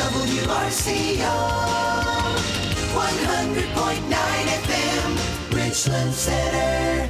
WRCO 100.9 FM, Richland Center.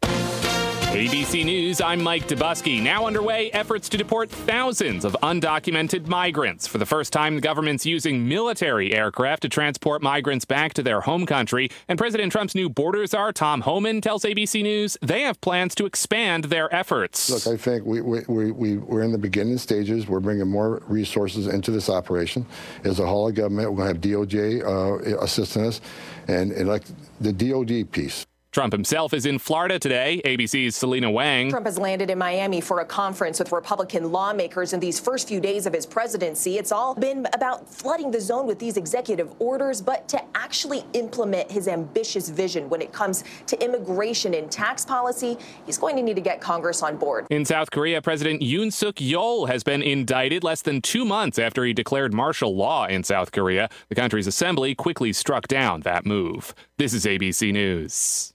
ABC News, I'm Mike Dubusky. Now underway, efforts to deport thousands of undocumented migrants. For the first time, the government's using military aircraft to transport migrants back to their home country. And President Trump's new border czar, Tom Homan, tells ABC News they have plans to expand their efforts. Look, I think we're in the beginning stages. We're bringing more resources into this operation. As a whole of government, we're going to have DOJ assisting us, and like the DOD piece. Trump himself is in Florida today. ABC's Selena Wang. Trump has landed in Miami for a conference with Republican lawmakers in these first few days of his presidency. It's all been about flooding the zone with these executive orders, but to actually implement his ambitious vision when it comes to immigration and tax policy, he's going to need to get Congress on board. In South Korea, President Yoon Suk Yeol has been indicted less than 2 months after he declared martial law in South Korea. The country's assembly quickly struck down that move. This is ABC News.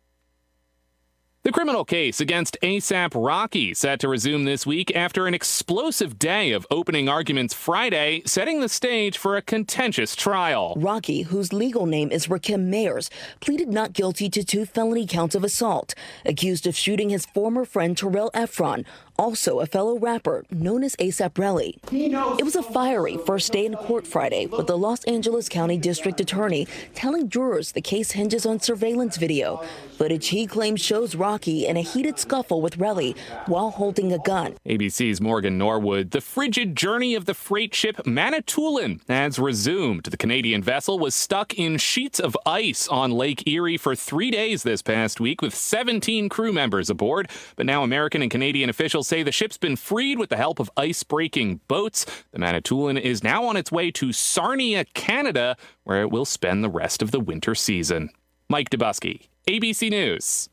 The criminal case against A$AP Rocky set to resume this week after an explosive day of opening arguments Friday, setting the stage for a contentious trial. Rocky, whose legal name is Rakim Mayers, pleaded not guilty to 2 felony counts of assault, accused of shooting his former friend Terrell Efron, also a fellow rapper known as A$AP Rocky. It was a fiery first day in court Friday, with the Los Angeles County District Attorney telling jurors the case hinges on surveillance video. Footage he claims shows Rocky in a heated scuffle with Relly while holding a gun. ABC's Morgan Norwood. The frigid journey of the freight ship Manitoulin has resumed. The Canadian vessel was stuck in sheets of ice on Lake Erie for 3 days this past week with 17 crew members aboard. But now American and Canadian officials say the ship's been freed with the help of ice-breaking boats. The Manitoulin is now on its way to Sarnia, Canada, where it will spend the rest of the winter season. Mike Dubusky, ABC News.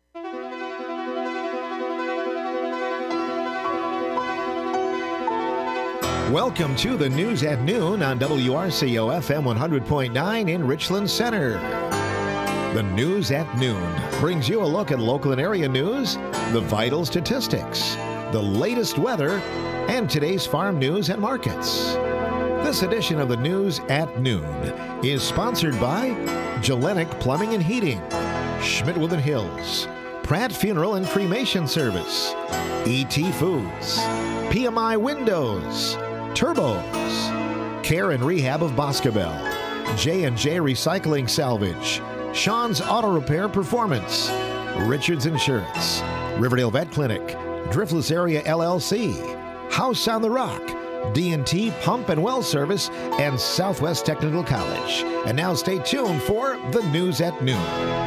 Welcome to the News at Noon on WRCO FM 100.9 in Richland Center. The News at Noon brings you a look at local and area news, the vital statistics, the latest weather, and today's farm news and markets. This edition of the News at Noon is sponsored by Gelenic Plumbing and Heating, Schmidt-Woodland Hills, Pratt Funeral and Cremation Service, E.T. Foods, PMI Windows, Turbos, Care and Rehab of Boscobel, J&J Recycling Salvage, Sean's Auto Repair Performance, Richards Insurance, Riverdale Vet Clinic, Driftless Area LLC, House on the Rock, D&T Pump and Well Service, and Southwest Technical College. And now stay tuned for the News at Noon.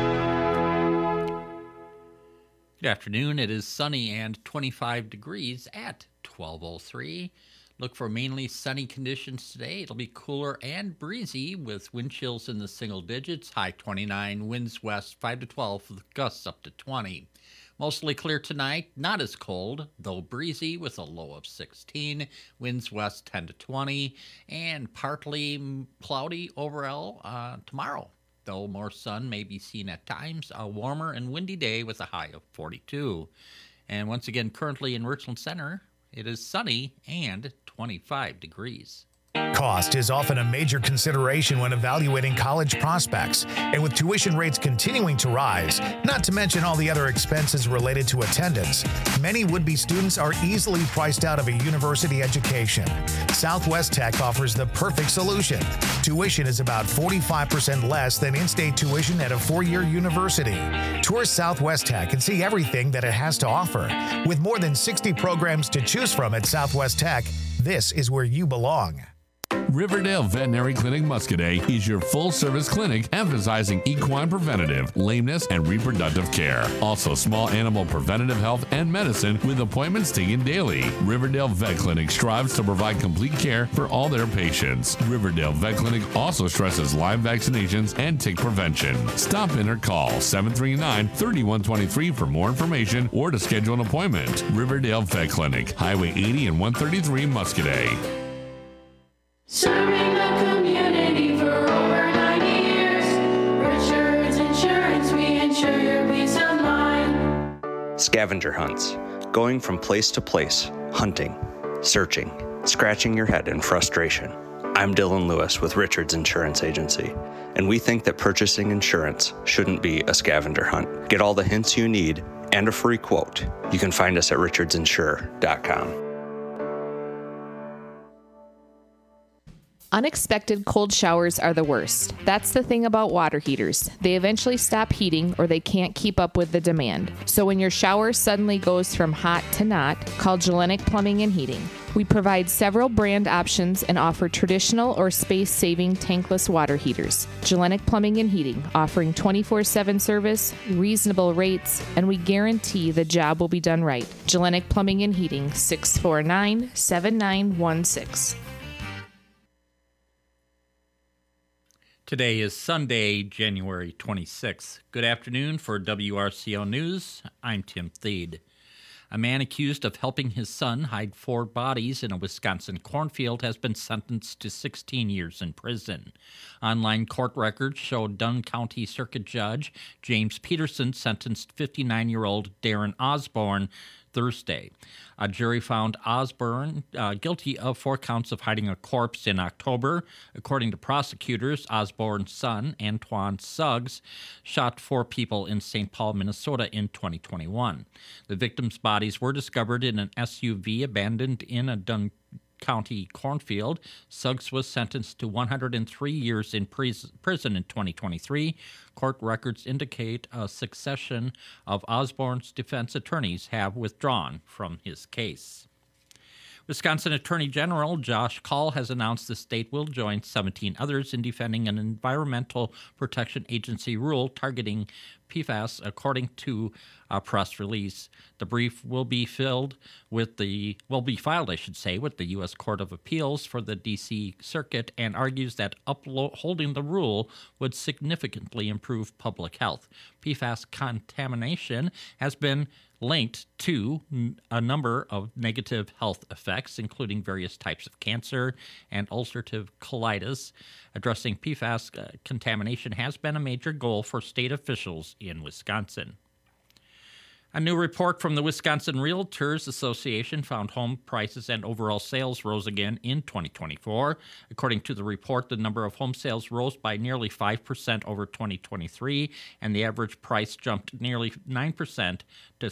Good afternoon. It is sunny and 25 degrees at 12:03. Look for mainly sunny conditions today. It'll be cooler and breezy with wind chills in the single digits, high 29, winds west 5 to 12 with gusts up to 20. Mostly clear tonight, not as cold, though breezy with a low of 16, winds west 10 to 20, and partly cloudy overall tomorrow, though more sun may be seen at times, a warmer and windy day with a high of 42. And once again, currently in Richland Center, it is sunny and 25 degrees. Cost is often a major consideration when evaluating college prospects, and with tuition rates continuing to rise, not to mention all the other expenses related to attendance, many would-be students are easily priced out of a university education. Southwest Tech offers the perfect solution. Tuition is about 45% less than in-state tuition at a 4-year university. Tour Southwest Tech and see everything that it has to offer. With more than 60 programs to choose from at Southwest Tech, this is where you belong. Riverdale Veterinary Clinic Muscadet is your full-service clinic emphasizing equine preventative, lameness, and reproductive care. Also, small animal preventative health and medicine with appointments taken daily. Riverdale Vet Clinic strives to provide complete care for all their patients. Riverdale Vet Clinic also stresses Lyme vaccinations and tick prevention. Stop in or call 739-3123 for more information or to schedule an appointment. Riverdale Vet Clinic, Highway 80 and 133 Muscadet. Serving the community for over 90 years. Richards Insurance, we insure your peace of mind. Scavenger hunts. Going from place to place, hunting, searching, scratching your head in frustration. I'm Dylan Lewis with Richards Insurance Agency, and we think that purchasing insurance shouldn't be a scavenger hunt. Get all the hints you need and a free quote. You can find us at richardsinsure.com. Unexpected cold showers are the worst. That's the thing about water heaters. They eventually stop heating or they can't keep up with the demand. So when your shower suddenly goes from hot to not, call Gellenic Plumbing and Heating. We provide several brand options and offer traditional or space-saving tankless water heaters. Gellenic Plumbing and Heating, offering 24/7 service, reasonable rates, and we guarantee the job will be done right. Gellenic Plumbing and Heating, 649-7916. Today is Sunday, January 26th. Good afternoon for WRCO News. I'm Tim Thede. A man accused of helping his son hide 4 bodies in a Wisconsin cornfield has been sentenced to 16 years in prison. Online court records show Dunn County Circuit Judge James Peterson sentenced 59-year-old Darren Osborne Thursday. A jury found Osborne guilty of 4 counts of hiding a corpse in October. According to prosecutors, Osborne's son, Antoine Suggs, shot 4 people in St. Paul, Minnesota in 2021. The victims' bodies were discovered in an SUV abandoned in a Dunn County cornfield. Suggs was sentenced to 103 years in prison in 2023. Court records indicate a succession of Osborne's defense attorneys have withdrawn from his case. Wisconsin Attorney General Josh Kaul has announced the state will join 17 others in defending an Environmental Protection Agency rule targeting PFAS, according to a press release. The brief will be filed with the U.S. Court of Appeals for the D.C. Circuit and argues that upholding the rule would significantly improve public health. PFAS contamination has been linked to a number of negative health effects, including various types of cancer and ulcerative colitis. Addressing PFAS contamination has been a major goal for state officials in Wisconsin. A new report from the Wisconsin Realtors Association found home prices and overall sales rose again in 2024. According to the report, the number of home sales rose by nearly 5% over 2023, and the average price jumped nearly 9% to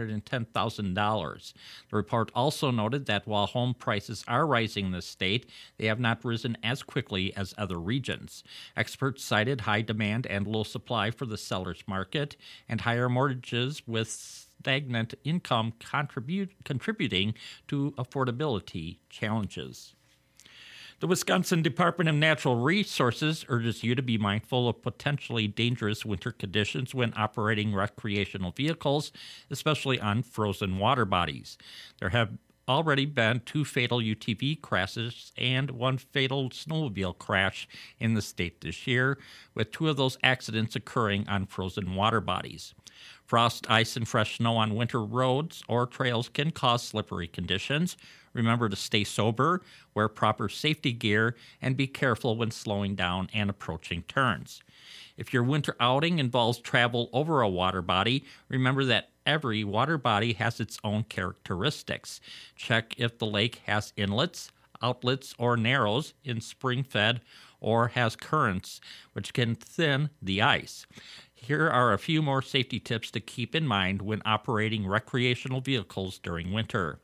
$310,000. The report also noted that while home prices are rising in the state, they have not risen as quickly as other regions. Experts cited high demand and low supply for the seller's market and higher mortgages with stagnant income contributing to affordability challenges. The Wisconsin Department of Natural Resources urges you to be mindful of potentially dangerous winter conditions when operating recreational vehicles, especially on frozen water bodies. There have already been 2 fatal UTV crashes and 1 fatal snowmobile crash in the state this year, with 2 of those accidents occurring on frozen water bodies. Frost, ice, and fresh snow on winter roads or trails can cause slippery conditions. Remember to stay sober, wear proper safety gear, and be careful when slowing down and approaching turns. If your winter outing involves travel over a water body, remember that every water body has its own characteristics. Check if the lake has inlets, outlets, or narrows in spring-fed or has currents, which can thin the ice. Here are a few more safety tips to keep in mind when operating recreational vehicles during winter.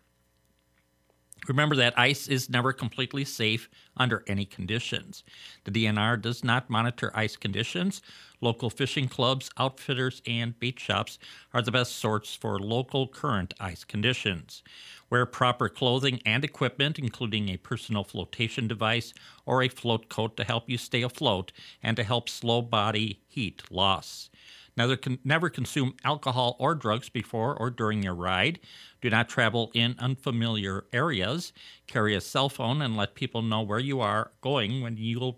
Remember that ice is never completely safe under any conditions. The DNR does not monitor ice conditions. Local fishing clubs, outfitters, and bait shops are the best source for local current ice conditions. Wear proper clothing and equipment, including a personal flotation device or a float coat to help you stay afloat and to help slow body heat loss. Never consume alcohol or drugs before or during your ride. Do not travel in unfamiliar areas. Carry a cell phone and let people know where you are going when you will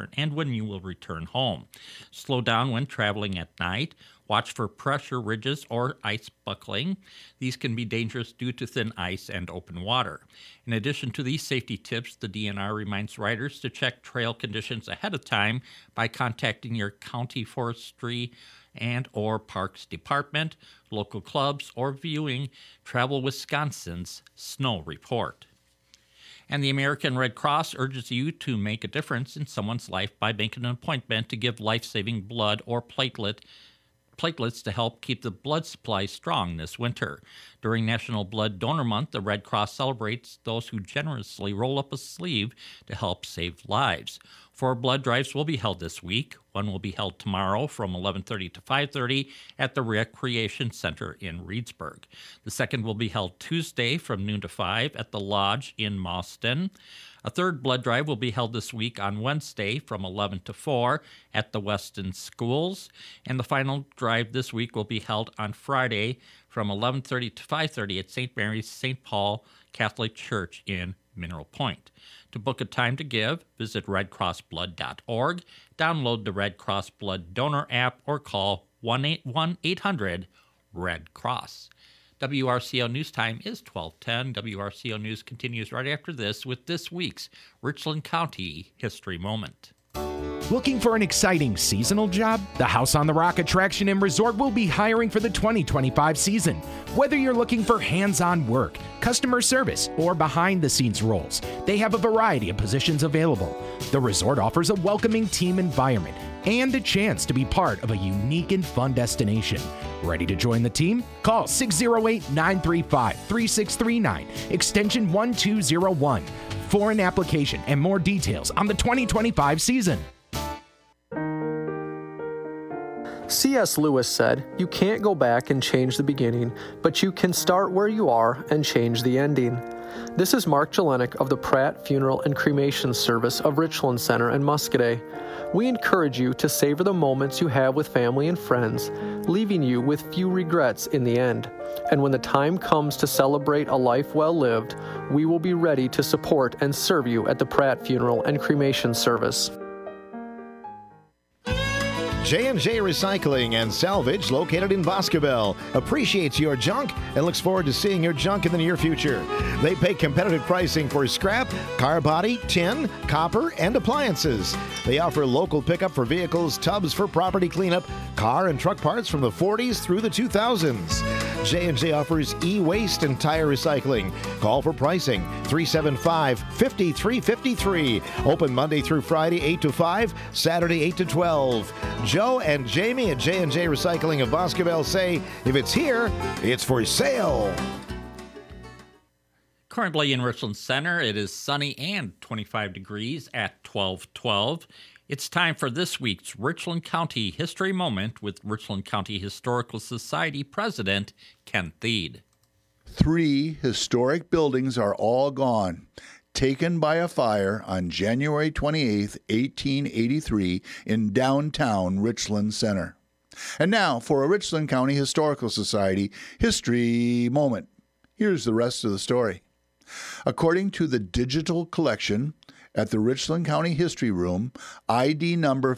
return home. Slow down when traveling at night. Watch for pressure ridges or ice buckling. These can be dangerous due to thin ice and open water. In addition to these safety tips, the DNR reminds riders to check trail conditions ahead of time by contacting your county forestry and or parks department, local clubs, or viewing Travel Wisconsin's snow report. And the American Red Cross urges you to make a difference in someone's life by making an appointment to give life-saving blood or platelets to help keep the blood supply strong this winter. During National Blood Donor Month, the Red Cross celebrates those who generously roll up a sleeve to help save lives. 4 blood drives will be held this week. One will be held tomorrow from 11:30 to 5:30 at the Recreation Center in Reedsburg. The second will be held Tuesday from noon to 5 at the Lodge in Mauston. A third blood drive will be held this week on Wednesday from 11 to 4 at the Weston Schools. And the final drive this week will be held on Friday from 11:30 to 5:30 at St. Mary's St. Paul Catholic Church in Mineral Point. To book a time to give, visit redcrossblood.org, download the Red Cross Blood Donor app, or call 1-800-RED-CROSS. WRCO News Time is 12:10. WRCO News continues right after this with this week's Richland County History Moment. Looking for an exciting seasonal job? The House on the Rock Attraction and Resort will be hiring for the 2025 season. Whether you're looking for hands-on work, customer service, or behind-the-scenes roles, they have a variety of positions available. The resort offers a welcoming team environment and a chance to be part of a unique and fun destination. Ready to join the team? Call 608-935-3639, extension 1201, for an application and more details on the 2025 season. C.S. Lewis said, "You can't go back and change the beginning, but you can start where you are and change the ending." This is Mark Jelenic of the Pratt Funeral and Cremation Service of Richland Center and Muscoda. We encourage you to savor the moments you have with family and friends, leaving you with few regrets in the end. And when the time comes to celebrate a life well lived, we will be ready to support and serve you at the Pratt Funeral and Cremation Service. J&J Recycling and Salvage, located in Boscobel, appreciates your junk and looks forward to seeing your junk in the near future. They pay competitive pricing for scrap, car body, tin, copper, and appliances. They offer local pickup for vehicles, tubs for property cleanup, car and truck parts from the 40s through the 2000s. J&J offers e-waste and tire recycling. Call for pricing, 375-5353. Open Monday through Friday, 8 to 5, Saturday, 8 to 12. Joe and Jamie at J&J Recycling of Boscobel say, if it's here, it's for sale. Currently in Richland Center, it is sunny and 25 degrees at 12:12. It's time for this week's Richland County History Moment with Richland County Historical Society President Ken Thiede. 3 historic buildings are all gone, taken by a fire on January 28, 1883 in downtown Richland Center. And now for a Richland County Historical Society History Moment. Here's the rest of the story. According to the digital collection at the Richland County History Room, ID number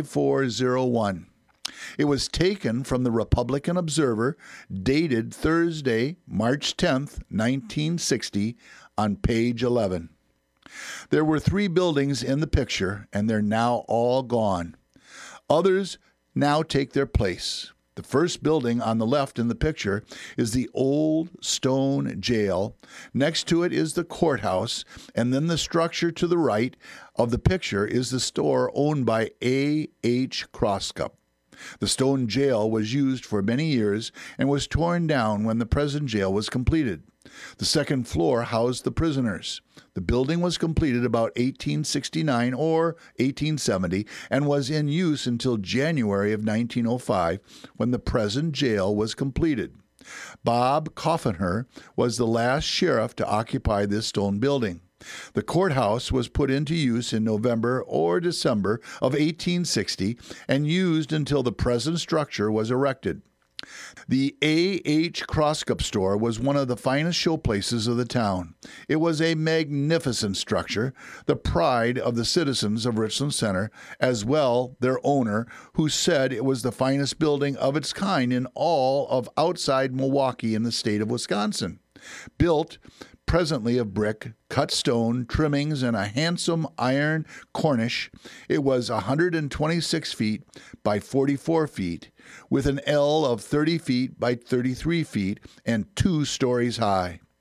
5401. It was taken from the Republican Observer, dated Thursday, March 10th, 1960, on page 11. There were 3 buildings in the picture, and they're now all gone. Others now take their place. The first building on the left in the picture is the old stone jail. Next to it is the courthouse, and then the structure to the right of the picture is the store owned by A.H. Crosscup. The stone jail was used for many years and was torn down when the present jail was completed. The second floor housed the prisoners. The building was completed about 1869 or 1870 and was in use until January of 1905 when the present jail was completed. Bob Coffenher was the last sheriff to occupy this stone building. The courthouse was put into use in November or December of 1860 and used until the present structure was erected. The A.H. Crosscup store was one of the finest showplaces of the town. It was a magnificent structure, the pride of the citizens of Richland Center, as well their owner, who said it was the finest building of its kind in all of outside Milwaukee in the state of Wisconsin. Built presently of brick, cut stone, trimmings, and a handsome iron cornice, it was 126 feet by 44 feet, with an L of 30 feet by 33 feet and 2 stories high.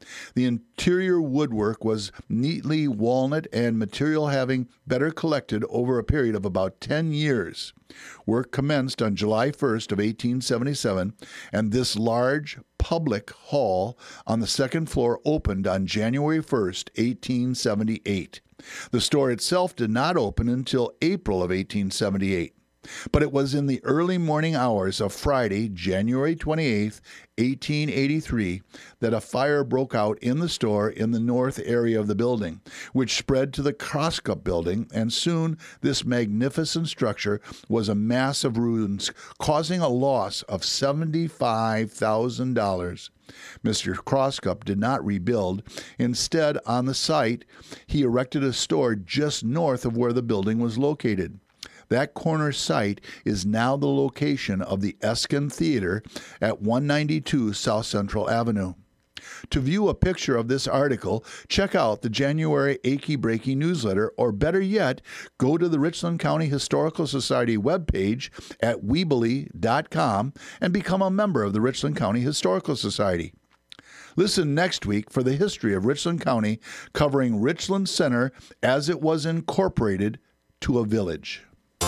The interior woodwork was neatly walnut and material having better collected over a period of about 10 years. Work commenced on July 1st of 1877, and this large public hall on the second floor opened on January 1st, 1878. The store itself did not open until April of 1878. But it was in the early morning hours of Friday, January 28, 1883, that a fire broke out in the store in the north area of the building, which spread to the Crosscup building, and soon this magnificent structure was a mass of ruins, causing a loss of $75,000. Mr. Crosscup did not rebuild. Instead, on the site, he erected a store just north of where the building was located. That corner site is now the location of the Eskin Theater at 192 South Central Avenue. To view a picture of this article, check out the January Achy Breaky newsletter, or better yet, go to the Richland County Historical Society webpage at weebly.com and become a member of the Richland County Historical Society. Listen next week for the history of Richland County, covering Richland Center as it was incorporated to a village.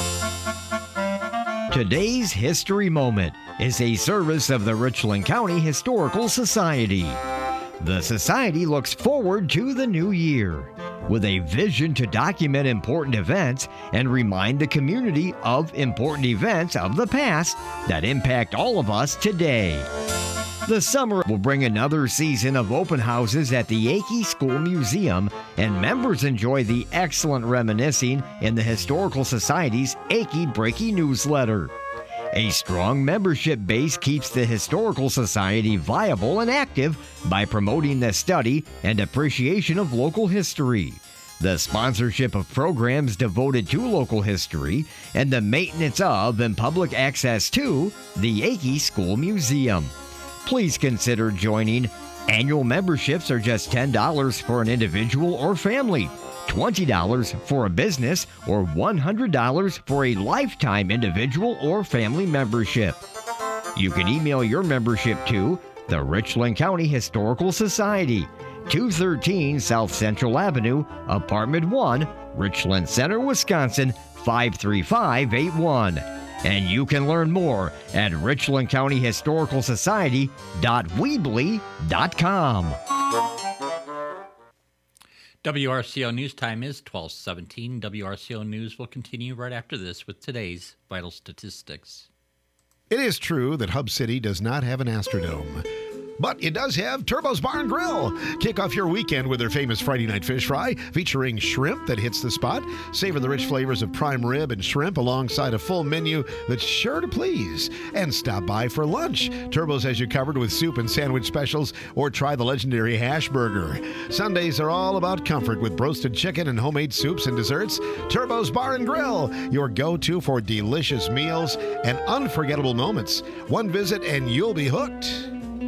Today's History Moment is a service of the Richland County Historical Society. The Society looks forward to the new year with a vision to document important events and remind the community of important events of the past that impact all of us today. The summer will bring another season of open houses at the Akey School Museum, and members enjoy the excellent reminiscing in the Historical Society's Achy Breaky newsletter. A strong membership base keeps the Historical Society viable and active by promoting the study and appreciation of local history, the sponsorship of programs devoted to local history, and the maintenance of and public access to the Akey School Museum. Please consider joining. Annual memberships are just $10 for an individual or family, $20 for a business, or $100 for a lifetime individual or family membership. You can email your membership to the Richland County Historical Society, 213 South Central Avenue, Apartment 1, Richland Center, Wisconsin, 53581. And you can learn more at richlandcountyhistoricalsociety.weebly.com. WRCO News Time is 12:17. WRCO News will continue right after this with today's vital statistics. It is true that Hub City does not have an Astrodome, but it does have Turbo's Bar and Grill. Kick off your weekend with their famous Friday night fish fry featuring shrimp that hits the spot. Savor the rich flavors of prime rib and shrimp alongside a full menu that's sure to please. And stop by for lunch. Turbo's has you covered with soup and sandwich specials, or try the legendary hash burger. Sundays are all about comfort with roasted chicken and homemade soups and desserts. Turbo's Bar and Grill, your go-to for delicious meals and unforgettable moments. One visit and you'll be hooked.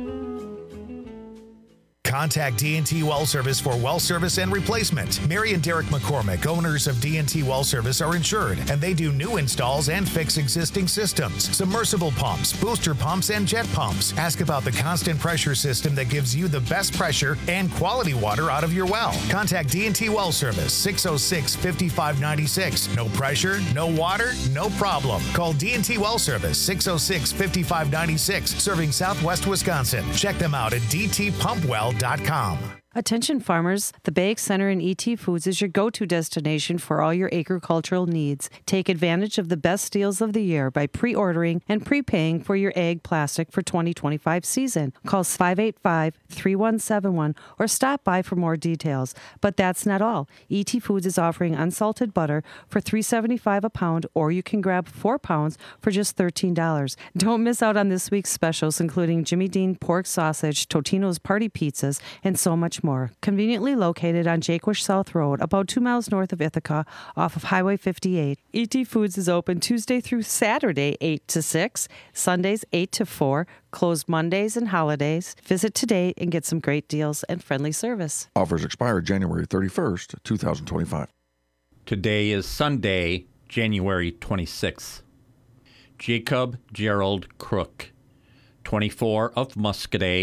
Contact D&T Well Service for well service and replacement. Mary and Derek McCormick, owners of D&T Well Service, are insured, and they do new installs and fix existing systems, submersible pumps, booster pumps, and jet pumps. Ask about the constant pressure system that gives you the best pressure and quality water out of your well. Contact D&T Well Service, 606-5596. No pressure, no water, no problem. Call D&T Well Service, 606-5596, serving Southwest Wisconsin. Check them out at dtpumpwell.com. Attention farmers, the Bag Center in ET Foods is your go-to destination for all your agricultural needs. Take advantage of the best deals of the year by pre-ordering and prepaying for your egg plastic for 2025 season. Call 585-3171 or stop by for more details. But that's not all. ET Foods is offering unsalted butter for $3.75 a pound, or you can grab 4 pounds for just $13. Don't miss out on this week's specials, including Jimmy Dean pork sausage, Totino's party pizzas, and so much more. Conveniently located on Jaquish South Road, about 2 miles north of Ithaca, off of Highway 58. ET Foods is open Tuesday through Saturday, 8 to 6, Sundays, 8 to 4, closed Mondays and holidays. Visit today and get some great deals and friendly service. Offers expire January 31st, 2025. Today is Sunday, January 26th. Jacob Gerald Crook, 24 of Muscadet,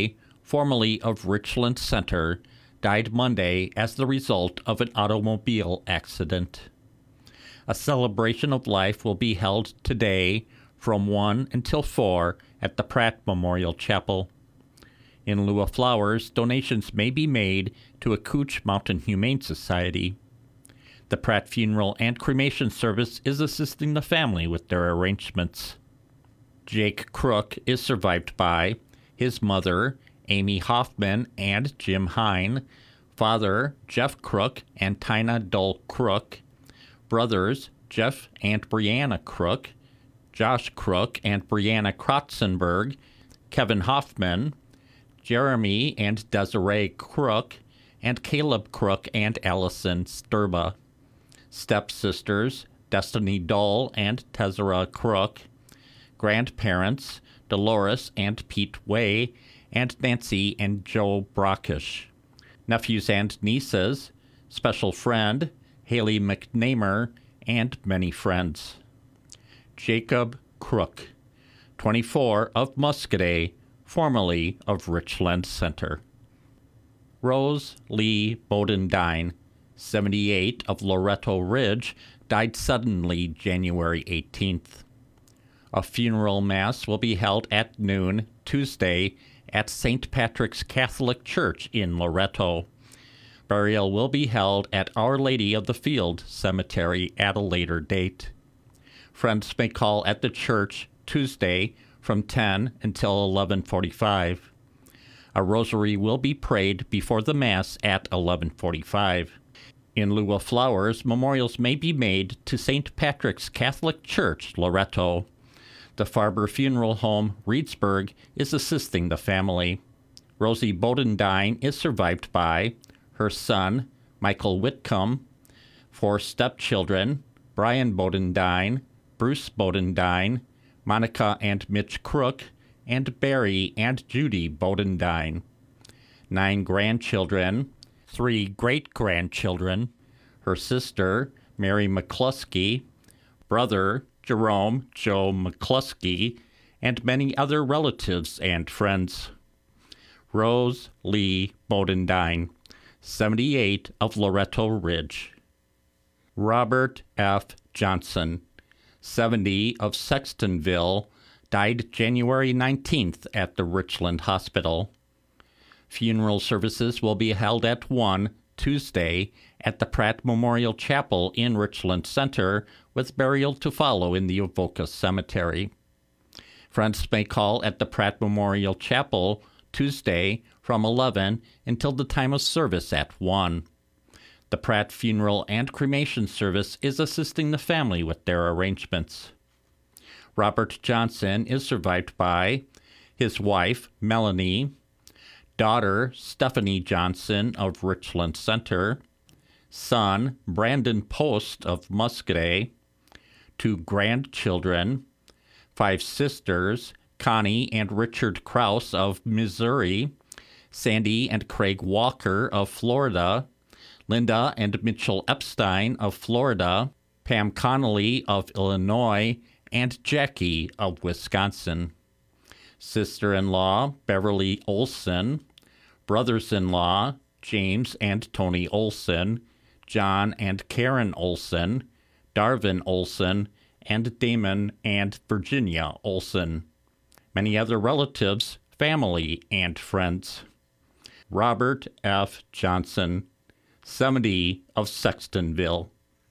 formerly of Richland Center, died Monday as the result of an automobile accident. A celebration of life will be held today from 1 until 4 at the Pratt Memorial Chapel. In lieu of flowers, donations may be made to Acooch Mountain Humane Society. The Pratt Funeral and Cremation Service is assisting the family with their arrangements. Jake Crook is survived by his mother, Amy Hoffman and Jim Hine, father, Jeff Crook and Tina Dole Crook, brothers, Jeff and Brianna Crook, Josh Crook and Brianna Krotzenberg, Kevin Hoffman, Jeremy and Desiree Crook, and Caleb Crook and Allison Sturba. Stepsisters, Destiny Dole and Tezera Crook. Grandparents, Dolores and Pete Way, and Nancy and Joe Brockish. Nephews and nieces, special friend, Haley McNamer, and many friends. Jacob Crook, 24, of Muscadet, formerly of Richland Center. Rose Lee Bodendine, 78, of Loretto Ridge, died suddenly January 18th. A funeral mass will be held at noon Tuesday at St. Patrick's Catholic Church in Loretto. Burial will be held at Our Lady of the Field Cemetery at a later date. Friends may call at the church Tuesday from 10 until 11:45. A rosary will be prayed before the Mass at 11:45. In lieu of flowers, memorials may be made to St. Patrick's Catholic Church, Loretto. The Farber Funeral Home, Reedsburg, is assisting the family. Rosie Bodendine is survived by her son, Michael Whitcomb, 4 stepchildren, Brian Bodendine, Bruce Bodendine, Monica and Mitch Crook, and Barry and Judy Bodendine. 9 grandchildren, 3 great-grandchildren, her sister, Mary McCluskey, brother, Jerome Joe McCluskey, and many other relatives and friends. Rose Lee Bodendine, 78, of Loretto Ridge. Robert F. Johnson, 70, of Sextonville, died January 19th at the Richland Hospital. Funeral services will be held at 1 Tuesday at the Pratt Memorial Chapel in Richland Center, with burial to follow in the Avoca Cemetery. Friends may call at the Pratt Memorial Chapel Tuesday from 11 until the time of service at 1. The Pratt Funeral and Cremation Service is assisting the family with their arrangements. Robert Johnson is survived by his wife, Melanie, daughter, Stephanie Johnson of Richland Center, son, Brandon Post of Muscadet, 2 grandchildren, 5 sisters, Connie and Richard Krause of Missouri, Sandy and Craig Walker of Florida, Linda and Mitchell Epstein of Florida, Pam Connolly of Illinois, and Jackie of Wisconsin. Sister-in-law, Beverly Olson, brothers-in-law, James and Tony Olson, John and Karen Olson, Darvin Olson, and Damon and Virginia Olson. Many other relatives, family, and friends. Robert F. Johnson, 70, of Sextonville.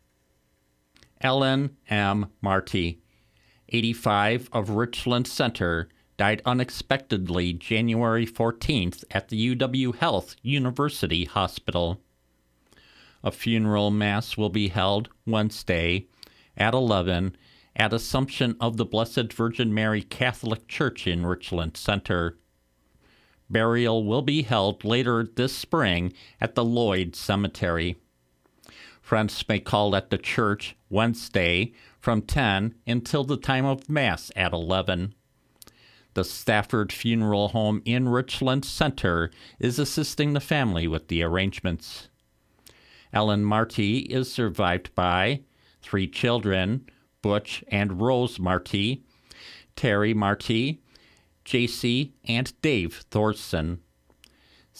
Ellen M. Marty, 85, of Richland Center, died unexpectedly January 14th at the UW Health University Hospital. A funeral mass will be held Wednesday at 11 at Assumption of the Blessed Virgin Mary Catholic Church in Richland Center. Burial will be held later this spring at the Lloyd Cemetery. Friends may call at the church Wednesday from 10 until the time of Mass at 11. The Stafford Funeral Home in Richland Center is assisting the family with the arrangements. Ellen Marty is survived by 3 children, Butch and Rose Marty, Terry Marty, J.C. and Dave Thorson.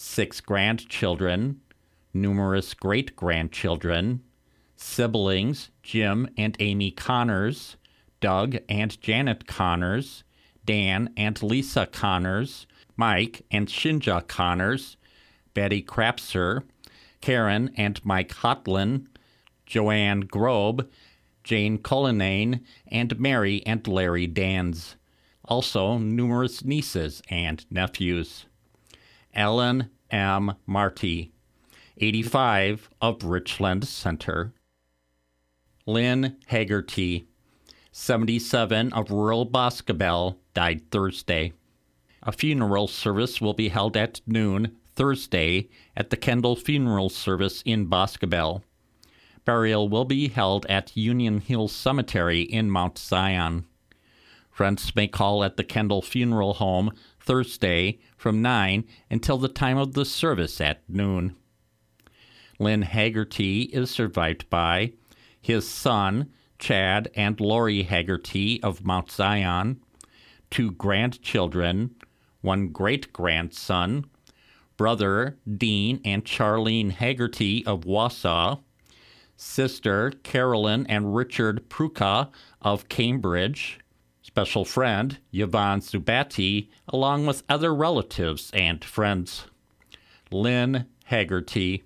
6 grandchildren, numerous great-grandchildren, siblings Jim and Amy Connors, Doug and Janet Connors, Dan and Lisa Connors, Mike and Shinja Connors, Betty Krapser, Karen and Mike Hotlin, Joanne Grobe, Jane Cullinane, and Mary and Larry Dans. Also, numerous nieces and nephews. Ellen M. Marty, 85, of Richland Center. Lynn Haggerty, 77, of rural Boscobel, died Thursday. A funeral service will be held at noon Thursday at the Kendall Funeral Service in Boscobel. Burial will be held at Union Hills Cemetery in Mount Zion. Friends may call at the Kendall Funeral Home Thursday from 9 until the time of the service at noon. Lynn Haggerty is survived by his son, Chad and Lori Haggerty of Mount Zion, 2 grandchildren, 1 great-grandson, brother Dean and Charlene Haggerty of Wausau, sister Carolyn and Richard Pruka of Cambridge, special friend Yvonne Zubati, along with other relatives and friends. Lynn Haggerty,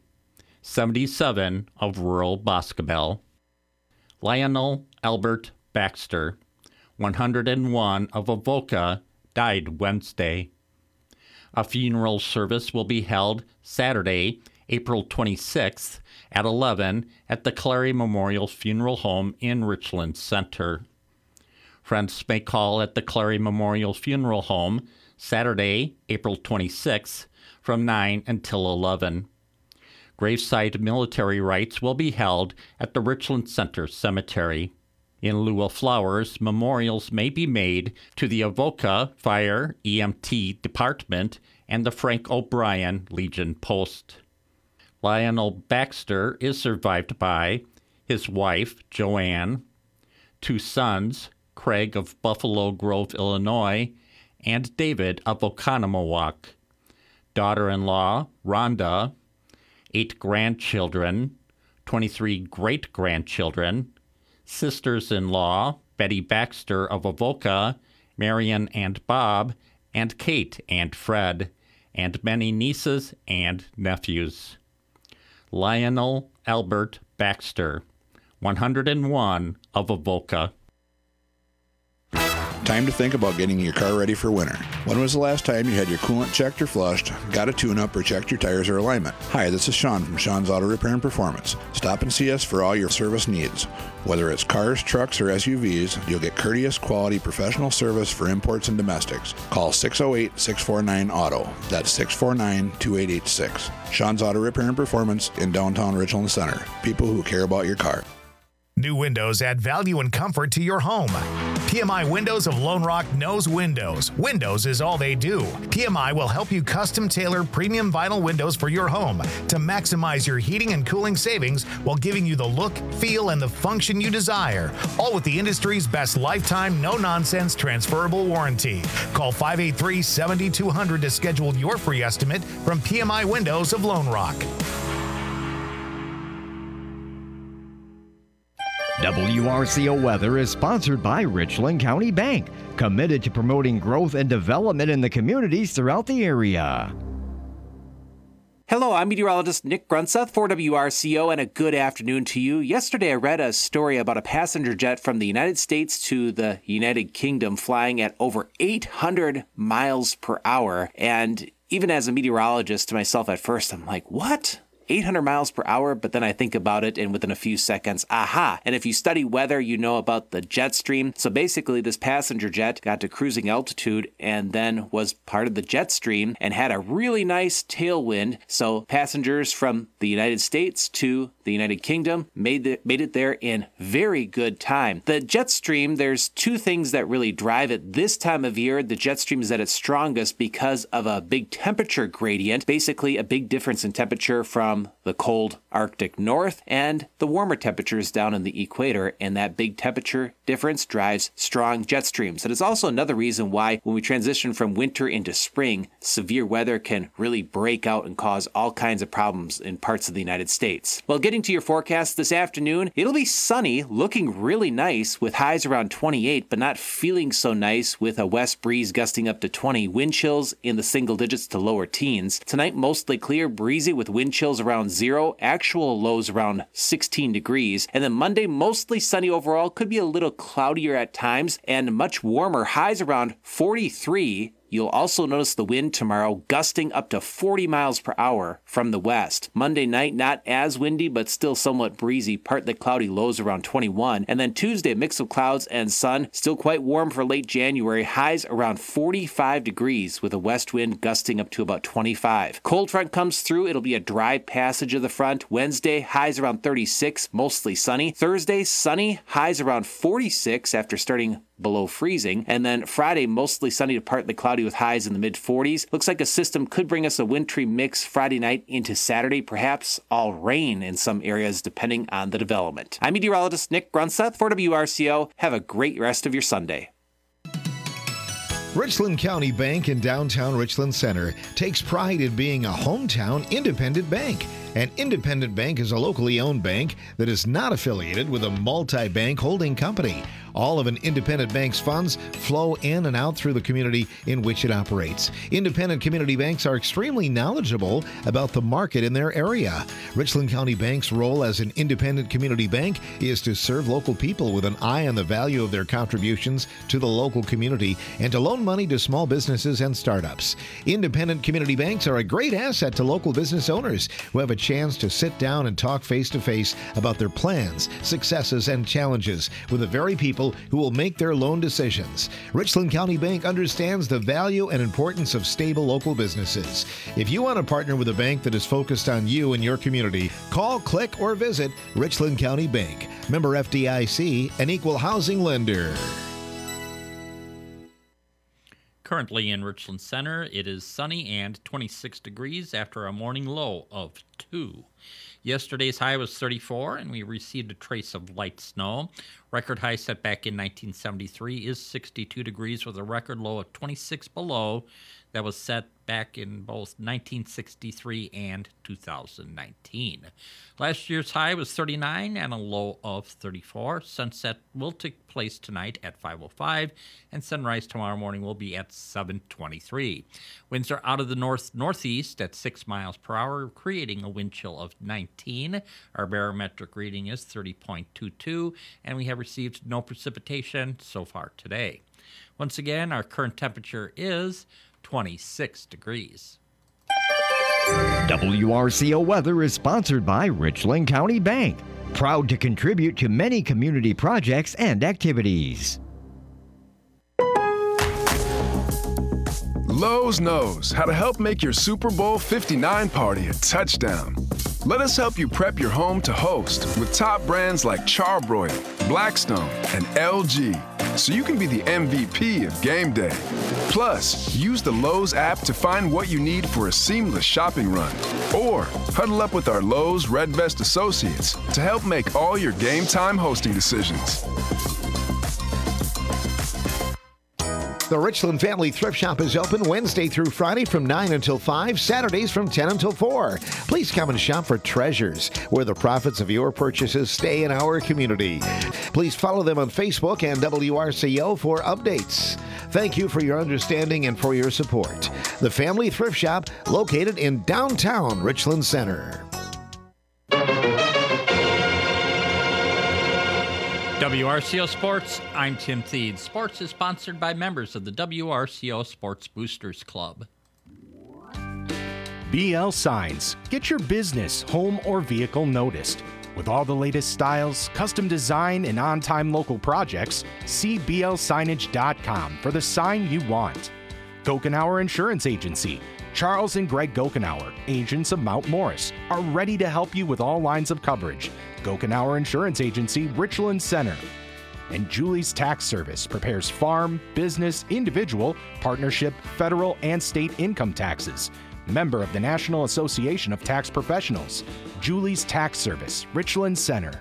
77, of rural Boscobel. Lionel Albert Baxter, 101, of Avoca, died Wednesday. A funeral service will be held Saturday, April 26th at 11 at the Clary Memorial Funeral Home in Richland Center. Friends may call at the Clary Memorial Funeral Home Saturday, April 26th from 9 until 11. Graveside military rites will be held at the Richland Center Cemetery. In lieu of flowers, memorials may be made to the Avoca Fire EMT Department and the Frank O'Brien Legion Post. Lionel Baxter is survived by his wife, Joanne, 2 sons, Craig of Buffalo Grove, Illinois, and David of Oconomowoc, daughter-in-law, Rhonda, 8 grandchildren, 23 great-grandchildren, sisters-in-law, Betty Baxter of Avoca, Marion and Bob, and Kate and Fred, and many nieces and nephews. Lionel Albert Baxter, 101, of Avoca. Time to think about getting your car ready for winter. When was the last time you had your coolant checked or flushed, got a tune-up, or checked your tires or alignment? Hi, this is Sean from Sean's Auto Repair and Performance. Stop and see us for all your service needs. Whether it's cars, trucks, or SUVs, you'll get courteous, quality, professional service for imports and domestics. Call 608-649-AUTO. That's 649-2886. Sean's Auto Repair and Performance in downtown Richland Center. People who care about your car. New windows add value and comfort to your home. PMI Windows of Lone Rock knows windows. Windows is all they do. PMI will help you custom tailor premium vinyl windows for your home to maximize your heating and cooling savings while giving you the look, feel, and the function you desire. All with the industry's best lifetime, no-nonsense transferable warranty. Call 583-7200 to schedule your free estimate from PMI Windows of Lone Rock. WRCO Weather is sponsored by Richland County Bank, committed to promoting growth and development in the communities throughout the area. Hello, I'm meteorologist Nick Grunseth for WRCO, and a good afternoon to you. Yesterday, I read a story about a passenger jet from the United States to the United Kingdom flying at over 800 miles per hour. And even as a meteorologist to myself at first, I'm like, what? 800 miles per hour, but then I think about it and within a few seconds, aha. And if you study weather, you know about the jet stream. So basically this passenger jet got to cruising altitude and then was part of the jet stream and had a really nice tailwind. So passengers from the United States to the United Kingdom made it there in very good time. The jet stream, there's 2 things that really drive it. This time of year, the jet stream is at its strongest because of a big temperature gradient, basically a big difference in temperature from from the cold Arctic north and the warmer temperatures down in the equator, and that big temperature difference drives strong jet streams. That is also another reason why when we transition from winter into spring, severe weather can really break out and cause all kinds of problems in parts of the United States. Well, getting to your forecast this afternoon, it'll be sunny, looking really nice with highs around 28, but not feeling so nice with a west breeze gusting up to 20, wind chills in the single digits to lower teens. Tonight, mostly clear, breezy with wind chills around 0, actual lows around 16 degrees. And then Monday, mostly sunny overall, could be a little cloudier at times and much warmer, highs around 43. You'll also notice the wind tomorrow gusting up to 40 miles per hour from the west. Monday night, not as windy, but still somewhat breezy, partly cloudy, lows around 21. And then Tuesday, a mix of clouds and sun, still quite warm for late January, highs around 45 degrees with a west wind gusting up to about 25. Cold front comes through. It'll be a dry passage of the front. Wednesday, highs around 36, mostly sunny. Thursday, sunny, highs around 46 after starting below freezing. And then Friday, mostly sunny to partly cloudy with highs in the mid-40s. Looks like a system could bring us a wintry mix Friday night into Saturday, perhaps all rain in some areas depending on the development. I'm meteorologist Nick Grunsath for WRCO. Have a great rest of your Sunday. Richland County Bank in downtown Richland Center takes pride in being a hometown independent bank. An independent bank is a locally owned bank that is not affiliated with a multi-bank holding company. All of an independent bank's funds flow in and out through the community in which it operates. Independent community banks are extremely knowledgeable about the market in their area. Richland County Bank's role as an independent community bank is to serve local people with an eye on the value of their contributions to the local community and to loan money to small businesses and startups. Independent community banks are a great asset to local business owners who have a chance to sit down and talk face-to-face about their plans, successes, and challenges with the very people who will make their loan decisions. Richland County Bank understands the value and importance of stable local businesses. If you want to partner with a bank that is focused on you and your community, call, click, or visit Richland County Bank. Member FDIC, an equal housing lender. Currently in Richland Center, it is sunny and 26 degrees after a morning low of 2. Yesterday's high was 34, and we received a trace of light snow. Record high set back in 1973 is 62 degrees with a record low of 26 below. That was set back in both 1963 and 2019. Last year's high was 39 and a low of 34. Sunset will take place tonight at 5:05, and sunrise tomorrow morning will be at 7:23. Winds are out of the northeast at 6 miles per hour, creating a wind chill of 19. Our barometric reading is 30.22, and we have received no precipitation so far today. Once again, our current temperature is 26 degrees. WRCO Weather is sponsored by Richland County Bank, proud to contribute to many community projects and activities. Lowe's knows how to help make your Super Bowl 59 party a touchdown. Let us help you prep your home to host with top brands like Charbroil, Blackstone, and LG, so you can be the MVP of game day. Plus, use the Lowe's app to find what you need for a seamless shopping run. Or huddle up with our Lowe's Red Vest associates to help make all your game time hosting decisions. The Richland Family Thrift Shop is open Wednesday through Friday from 9 until 5, Saturdays from 10 until 4. Please come and shop for treasures, where the profits of your purchases stay in our community. Please follow them on Facebook and WRCO for updates. Thank you for your understanding and for your support. The Family Thrift Shop, located in downtown Richland Center. WRCO Sports, I'm Tim Thied. Sports is sponsored by members of the WRCO Sports Boosters Club. BL Signs. Get your business, home, or vehicle noticed. With all the latest styles, custom design, and on-time local projects, see blsignage.com for the sign you want. Gokenauer Insurance Agency. Charles and Greg Gokenauer, agents of Mount Morris, are ready to help you with all lines of coverage. Gokenauer Insurance Agency, Richland Center. And Julie's Tax Service prepares farm, business, individual, partnership, federal, and state income taxes. member of the National Association of Tax Professionals. Julie's Tax Service, Richland Center.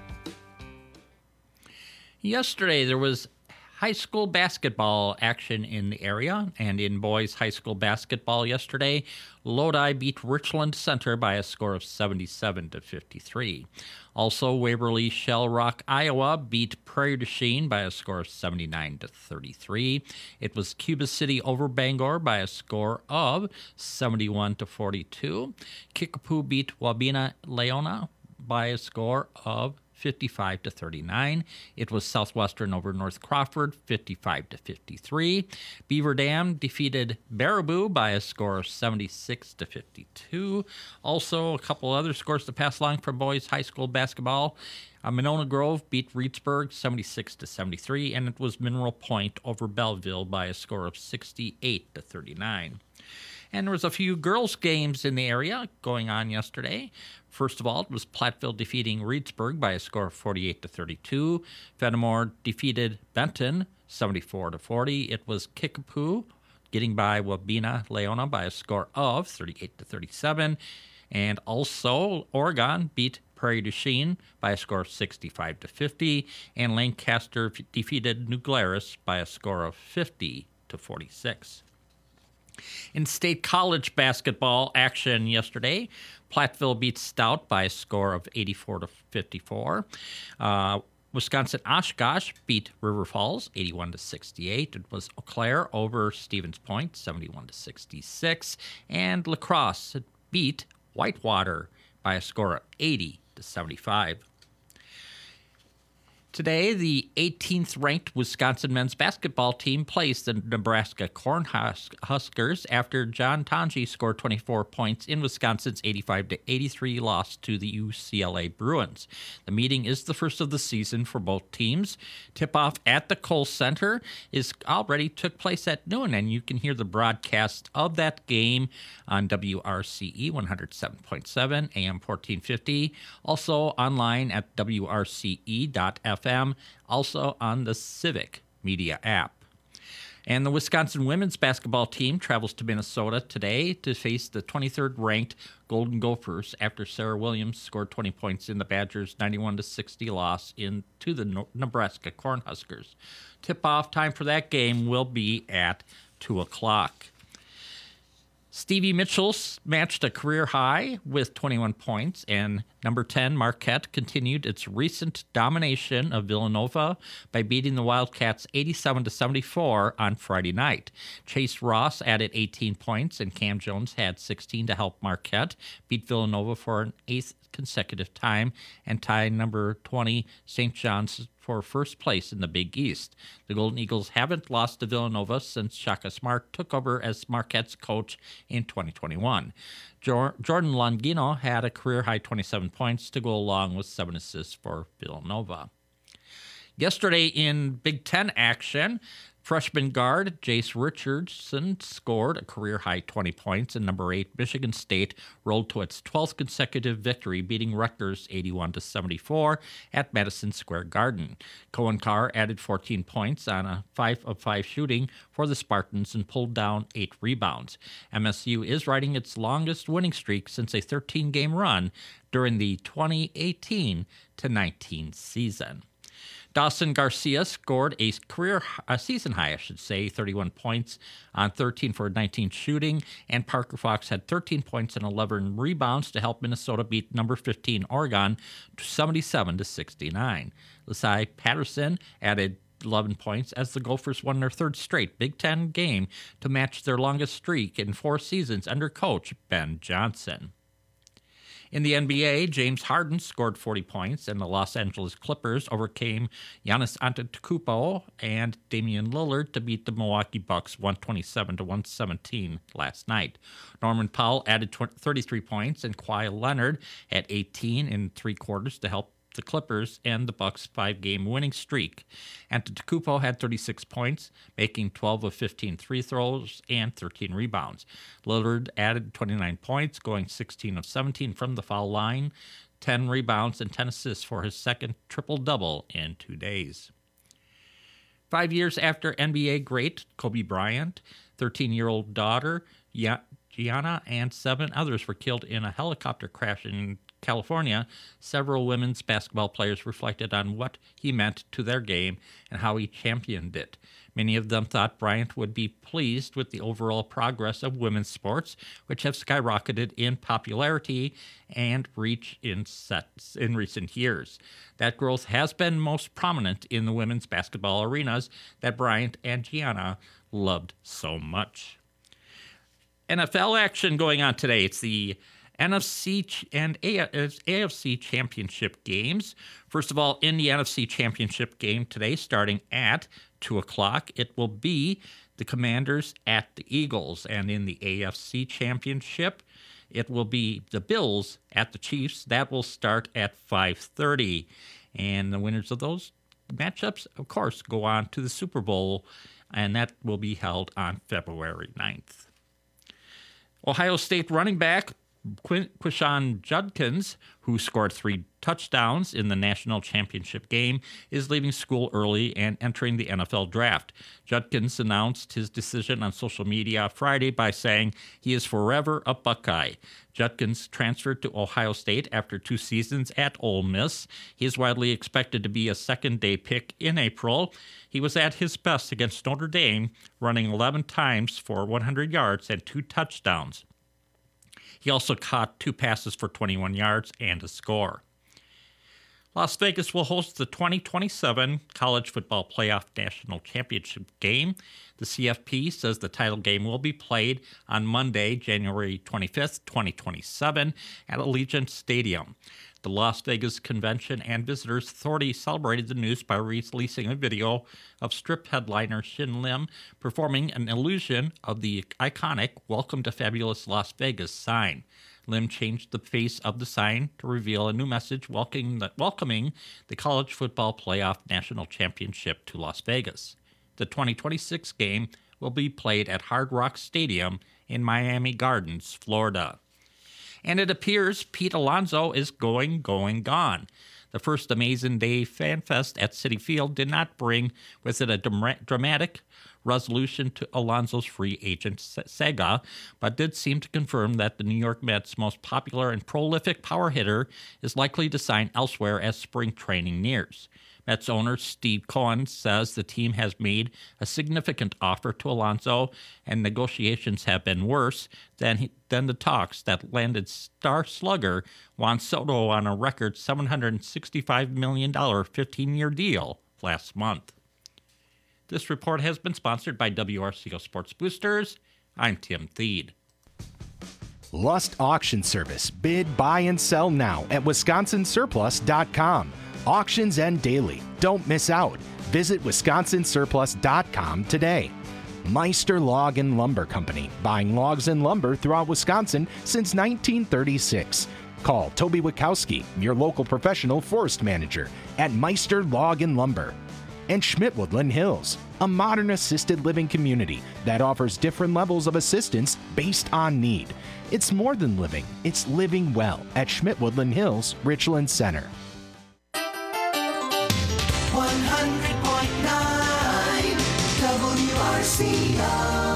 Yesterday, there was high school basketball action in the area, and in boys high school basketball yesterday, Lodi beat Richland Center by a score of 77-53. Also, Waverly Shell Rock, Iowa beat Prairie du Chien by a score of 79-33. It was Cuba City over Bangor by a score of 71-42. Kickapoo beat Wabena Leona by a score of 55-39. It was Southwestern over North Crawford, 55-53. Beaver Dam defeated Baraboo by a score of 76-52. Also, a couple other scores to pass along for boys high school basketball. Monona Grove beat Reedsburg 76-73, and it was Mineral Point over Belleville by a score of 68-39. And there was a few girls' games in the area going on yesterday. First of all, it was Platteville defeating Reedsburg by a score of 48-32. Fenimore defeated Benton 74-40. It was Kickapoo getting by Wabena Leona by a score of 38-37. And also, Oregon beat Prairie du Chien by a score of 65-50. And Lancaster defeated New Glarus by a score of 50-46. In state college basketball action yesterday, Platteville beat Stout by a score of 84-54. Wisconsin Oshkosh beat River Falls 81-68. It was Eau Claire over Stevens Point 71-66. And La Crosse beat Whitewater by a score of 80-75. Today, the 18th ranked Wisconsin men's basketball team plays the Nebraska Cornhuskers after John Tonji scored 24 points in Wisconsin's 85-83 loss to the UCLA Bruins. The meeting is the first of the season for both teams. Tip-off at the Kohl Center already took place at noon, and you can hear the broadcast of that game on WRCE 107.7 AM 1450. Also online at WRCE.FM. Also on the Civic Media app. And the Wisconsin women's basketball team travels to Minnesota today to face the 23rd ranked Golden Gophers after Sarah Williams scored 20 points in the Badgers' 91-60 loss to the Nebraska Cornhuskers. Tip-off time for that game will be at 2 o'clock. Stevie Mitchell matched a career high with 21 points, and number 10 Marquette continued its recent domination of Villanova by beating the Wildcats 87-74 on Friday night. Chase Ross added 18 points, and Cam Jones had 16 to help Marquette beat Villanova for an 8th consecutive time and tie number 20 St. John's for first place in the Big East. The Golden Eagles haven't lost to Villanova since Shaka Smart took over as Marquette's coach in 2021. Jordan Longino had a career-high 27 points to go along with 7 assists for Villanova. Yesterday in Big Ten action, freshman guard Jace Richardson scored a career-high 20 points, and number 8 Michigan State rolled to its 12th consecutive victory, beating Rutgers 81-74 at Madison Square Garden. Cohen Carr added 14 points on a 5-of-5 shooting for the Spartans and pulled down 8 rebounds. MSU is riding its longest winning streak since a 13-game run during the 2018-19 season. Dawson Garcia scored a season high, 31 points on 13 for 19 shooting, and Parker Fox had 13 points and 11 rebounds to help Minnesota beat number 15 Oregon 77-69. Lesai Patterson added 11 points as the Gophers won their 3rd straight Big Ten game to match their longest streak in 4 seasons under coach Ben Johnson. In the NBA, James Harden scored 40 points, and the Los Angeles Clippers overcame Giannis Antetokounmpo and Damian Lillard to beat the Milwaukee Bucks 127-117 last night. Norman Powell added 33 points, and Kawhi Leonard had 18 in 3 quarters to help the Clippers and the Bucks' 5-game winning streak. Antetokounmpo had 36 points, making 12 of 15 free throws and 13 rebounds. Lillard added 29 points, going 16 of 17 from the foul line, 10 rebounds and 10 assists for his second triple-double in 2 days. 5 years after NBA great Kobe Bryant, 13-year-old daughter Gianna and 7 others were killed in a helicopter crash in California. Several women's basketball players reflected on what he meant to their game and how he championed it. Many of them thought Bryant would be pleased with the overall progress of women's sports, which have skyrocketed in popularity and reach in recent years. That growth has been most prominent in the women's basketball arenas that Bryant and Gianna loved so much. NFL action going on today. It's the NFC and AFC championship games. First of all, in the NFC championship game today, starting at 2 o'clock, it will be the Commanders at the Eagles. And in the AFC championship, it will be the Bills at the Chiefs. That will start at 5:30. And the winners of those matchups, of course, go on to the Super Bowl, and that will be held on February 9th. Ohio State running back Quinshon Judkins, who scored 3 touchdowns in the national championship game, is leaving school early and entering the NFL draft. Judkins announced his decision on social media Friday by saying he is forever a Buckeye. Judkins transferred to Ohio State after 2 seasons at Ole Miss. He is widely expected to be a second-day pick in April. He was at his best against Notre Dame, running 11 times for 100 yards and 2 touchdowns. He also caught 2 passes for 21 yards and a score. Las Vegas will host the 2027 College Football Playoff National Championship game. The CFP says the title game will be played on Monday, January 25th, 2027, at Allegiant Stadium. The Las Vegas Convention and Visitors Authority celebrated the news by releasing a video of Strip headliner Shin Lim performing an illusion of the iconic Welcome to Fabulous Las Vegas sign. Lim changed the face of the sign to reveal a new message welcoming the College Football Playoff National Championship to Las Vegas. The 2026 game will be played at Hard Rock Stadium in Miami Gardens, Florida. And it appears Pete Alonso is gone. The first Amazing Day Fan Fest at Citi Field did not bring with it a dramatic resolution to Alonso's free agent saga, but did seem to confirm that the New York Mets' most popular and prolific power hitter is likely to sign elsewhere as spring training nears. Mets owner Steve Cohen says the team has made a significant offer to Alonso, and negotiations have been worse than the talks that landed star slugger Juan Soto on a record $765 million 15-year deal last month. This report has been sponsored by WRCO Sports Boosters. I'm Tim Thied. Lust Auction Service. Bid, buy, and sell now at WisconsinSurplus.com. Auctions end daily. Don't miss out. Visit WisconsinSurplus.com today. Meister Log and Lumber Company, buying logs and lumber throughout Wisconsin since 1936. Call Toby Wachowski, your local professional forest manager, at Meister Log and Lumber. And Schmidt-Woodland Hills, a modern assisted living community that offers different levels of assistance based on need. It's more than living, it's living well at Schmidt-Woodland Hills, Richland Center. 100.9 WRCO.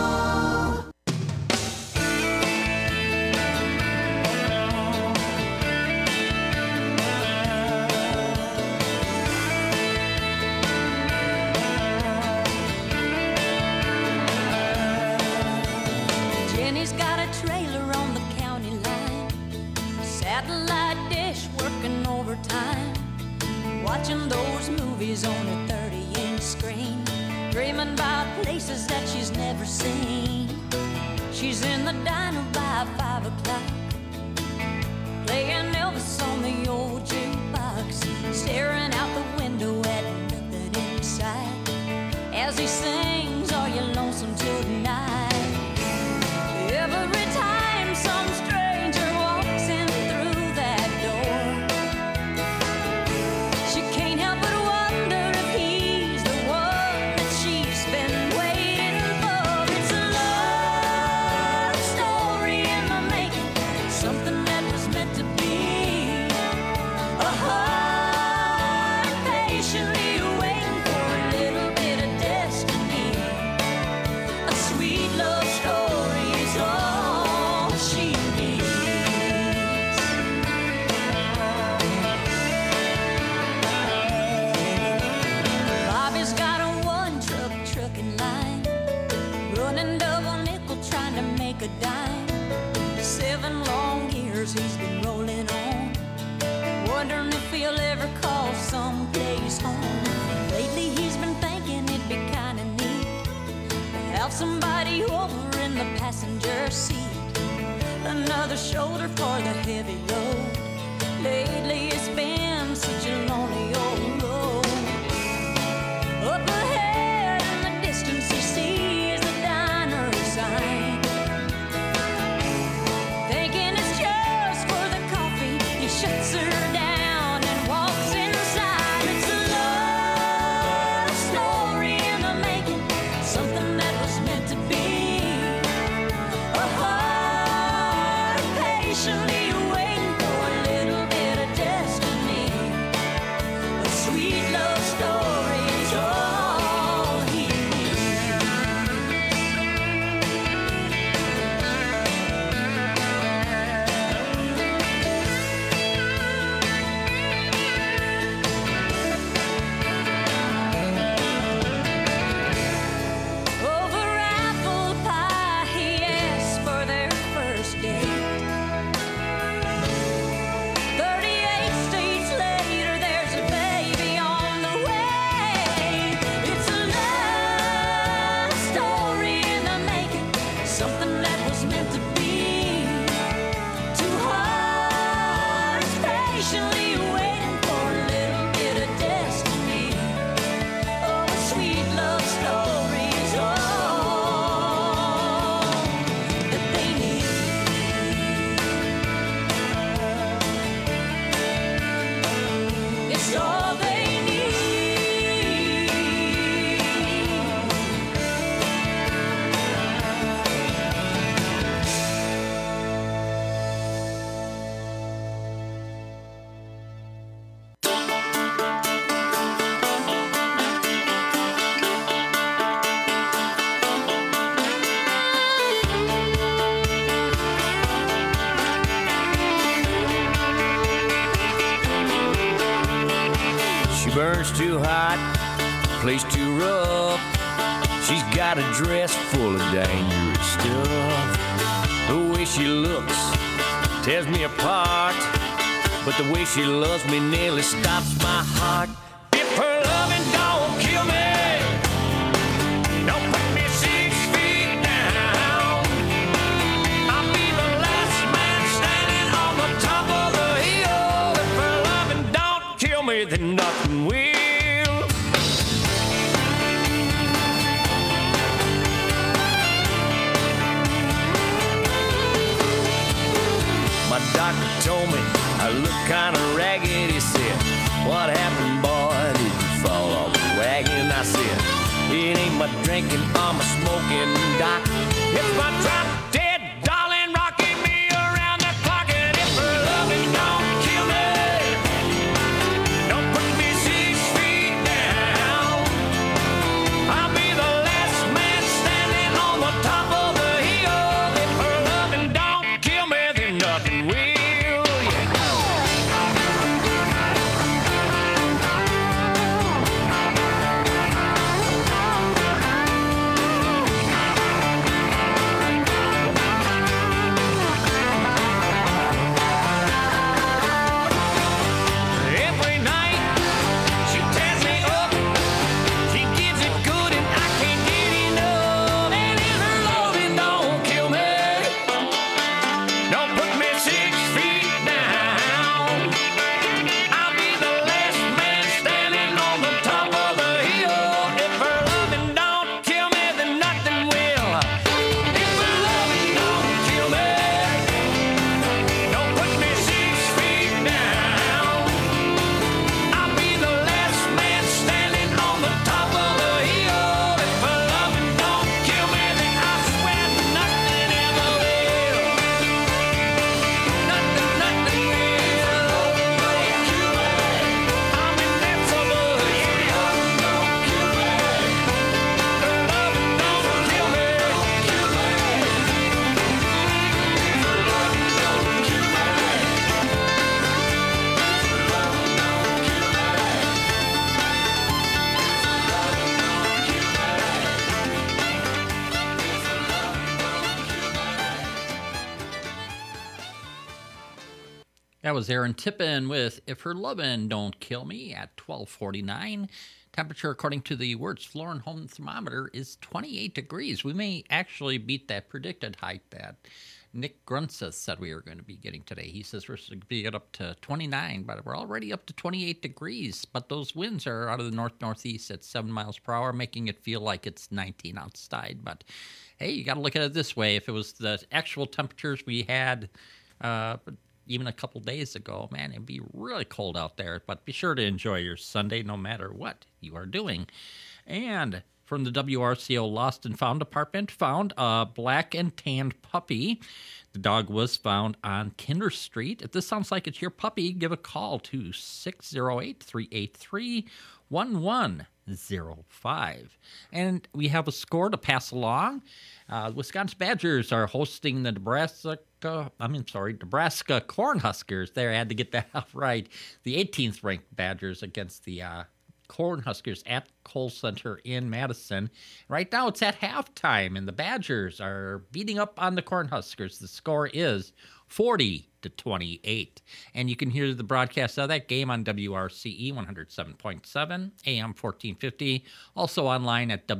Jenny's got a trailer on the county line, satellite dish working overtime, watching those movies on a 30-inch screen, dreaming about places that she's never seen. She's in the diner by 5 o'clock, playing Elvis on the old jukebox, staring out the window at nothing inside, as he sings, "Are you lonesome tonight?" Every time some stranger walks in through that door, she can't help but wonder if he's the one that she's been waiting for. It's a love story in the making, something that was meant to be. yourself somebody over in the passenger seat. Another shoulder for the heavy load. Lately it's been such a lonely old road. Up ahead in the distance he sees the diner sign. Thinking it's just for the coffee, he shuts her down and walks inside. It's a love story in the making, something that was meant to be. A heart patiently waiting for a little bit of destiny. A sweet love story is all he Over apple pie he asked for their first date. 38 states later there's a baby on the way. It's a love story in the making, something that was meant to be. Two hearts patiently waiting for a little bit of destiny. Oh, a sweet love story is all that they need. It's all they need. She burns too hot, plays too rough. She's got a dress full of dangerous stuff. The way she looks tears me apart, but the way she loves me nearly stops my heart. If her loving don't kill me, don't put me 6 feet down. I'll be the last man standing on the top of the hill. If her loving don't kill me, then nothing will. My doctor told me I look kind of ragged. He said, what happened, boy? Did you fall off the wagon? I said, it ain't my drinking or my smoking, doc. It's my drop dead darling rocking me around the clock. And if her loving don't kill me, don't put me 6 feet down. I'll be the last man standing on the top of the hill. If her loving don't kill me, then nothing will. That was Aaron Tippin with If Her Lovin' Don't Kill Me at 12:49. Temperature, according to the Wertz Floor and Home Thermometer, is 28 degrees. We may actually beat that predicted height that Nick Grunza said we were going to be getting today. He says we're going to be up to 29, but we're already up to 28 degrees. But those winds are out of the north-northeast at 7 miles per hour, making it feel like it's 19 outside. But, hey, you got to look at it this way. If it was the actual temperatures we had even a couple days ago, man, it'd be really cold out there. But be sure to enjoy your Sunday no matter what you are doing. And from the WRCO Lost and Found Department, found a black and tanned puppy. The dog was found on Kinder Street. If this sounds like it's your puppy, give a call to 608-383-1105. And we have a score to pass along. Wisconsin Badgers are hosting the Nebraska Cornhuskers. There, I had to get that out right. The 18th ranked Badgers against the Cornhuskers at Kohl Center in Madison. Right now it's at halftime, and the Badgers are beating up on the Cornhuskers. The score is 40-28. And you can hear the broadcast of that game on WRCE 107.7, AM 1450, also online at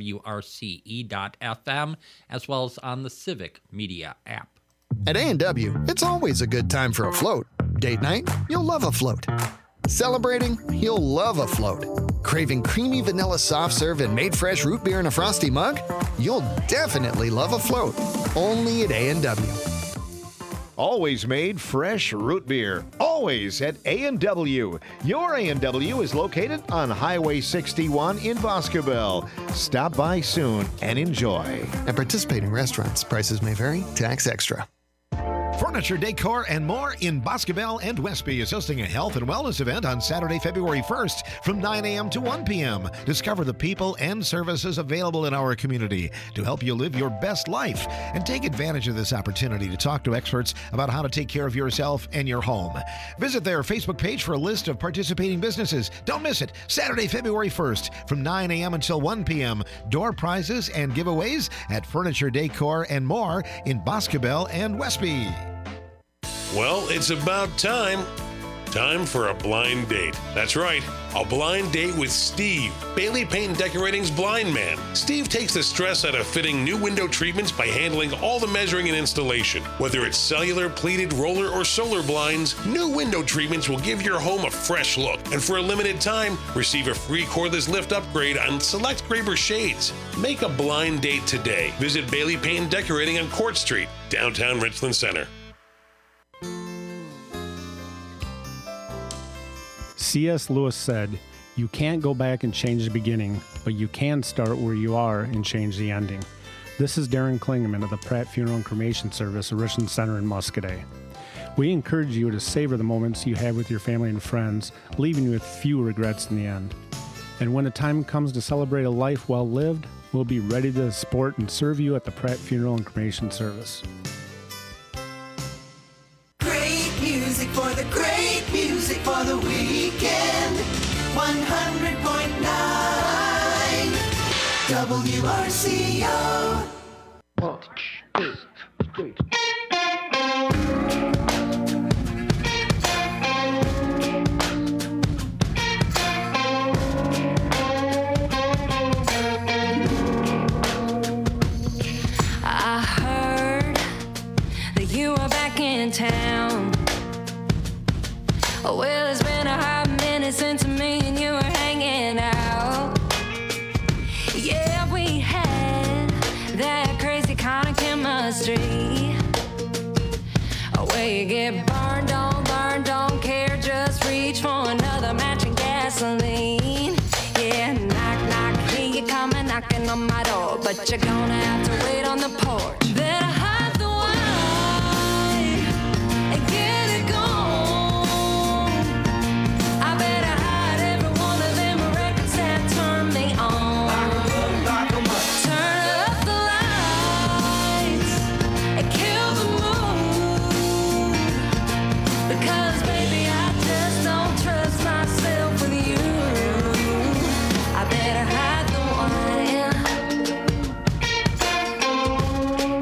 WRCE.FM, as well as on the Civic Media app. At A&W, it's always a good time for a float. Date night? You'll love a float. Celebrating? You'll love a float. Craving creamy vanilla soft serve and made fresh root beer in a frosty mug? You'll definitely love a float. Only at A&W. Always made fresh root beer. Always at A&W. Your A&W is located on Highway 61 in Boscobel. Stop by soon and enjoy. At participating restaurants, prices may vary. Tax extra. Furniture, Decor, and more in Boscobel and Westby is hosting a health and wellness event on Saturday, February 1st from 9 a.m. to 1 p.m. Discover the people and services available in our community to help you live your best life and take advantage of this opportunity to talk to experts about how to take care of yourself and your home. Visit their Facebook page for a list of participating businesses. Don't miss it. Saturday, February 1st from 9 a.m. until 1 p.m. Door prizes and giveaways at Furniture, Decor, and more in Boscobel and Westby. Well, it's about time. Time for a blind date. That's right, a blind date with Steve, Bailey Paint and Decorating's blind man. Steve takes the stress out of fitting new window treatments by handling all the measuring and installation. Whether it's cellular, pleated, roller, or solar blinds, new window treatments will give your home a fresh look. And for a limited time, receive a free cordless lift upgrade on select Graber shades. Make a blind date today. Visit Bailey Paint and Decorating on Court Street, downtown Richland Center. C.S. Lewis said, "You can't go back and change the beginning, but you can start where you are and change the ending." This is Darren Klingerman of the Pratt Funeral and Cremation Service at Richland Center in Muscadet. We encourage you to savor the moments you have with your family and friends, leaving you with few regrets in the end. And when the time comes to celebrate a life well lived, we'll be ready to support and serve you at the Pratt Funeral and Cremation Service. Great music for the great music for the weekend. 100.9 WRCO. 1, 2, 3. I heard that you were back in town. Oh, well, it's been a hot minute since me and you were hanging out. Yeah, we had that crazy kind of chemistry. Oh, where you get burned, don't care, just reach for another match and gasoline. Yeah, knock, knock, hear you coming, knocking on my door, but you're gonna have to wait on the porch. Better hide the wine and get it gone. I better hide every one of them records that turn me on. Turn up the lights and kill the mood, because baby I just don't trust myself with you. I better hide the wine.